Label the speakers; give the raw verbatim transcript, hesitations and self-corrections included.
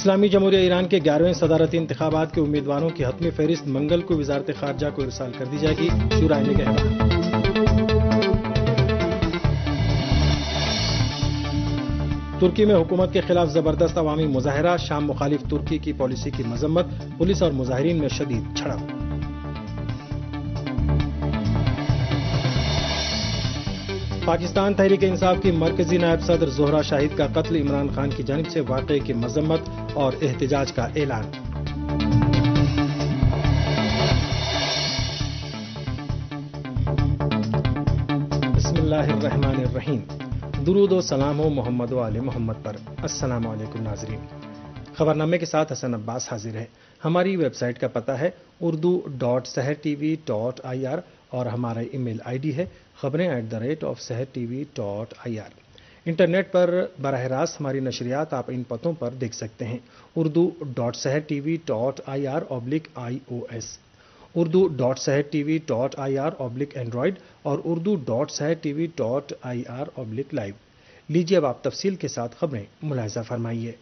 Speaker 1: اسلامی جمہوریہ ایران کے گیارہویں صدارتی انتخابات کے امیدواروں کی حتمی فہرست منگل کو وزارت خارجہ کو ارسال کر دی جائے گی. شورائے نگہبان. ترکی میں حکومت کے خلاف زبردست عوامی مظاہرہ. شام مخالف ترکی کی پالیسی کی مذمت. پولیس اور مظاہرین میں شدید جھڑپ. پاکستان تحریک انصاف کی مرکزی نائب صدر زہرہ شاہد کا قتل. عمران خان کی جانب سے واقعے کی مذمت اور احتجاج کا اعلان. بسم اللہ الرحمن الرحیم. درود و سلام ہو محمد و آل محمد پر. السلام علیکم ناظرین. خبرنامے کے ساتھ حسن عباس حاضر ہے. ہماری ویب سائٹ کا پتہ ہے اردو ڈاٹ سحر ٹی وی ڈاٹ آئی آر اور ہمارا ای میل آئی ڈی ہے خبریں at the rate of Sahar T V dot آئی آر. انٹرنیٹ پر براہ راست ہماری نشریات آپ ان پتوں پر دیکھ سکتے ہیں: Urdu dot Sahar T V dot I R oblique I O S, Urdu dot Sahar T V dot I R oblique android اور اردو ڈاٹ سحر ٹی وی ڈاٹ آئی آر اوبلک لائیو. لیجیے اب آپ تفصیل کے ساتھ خبریں ملاحظہ فرمائیے.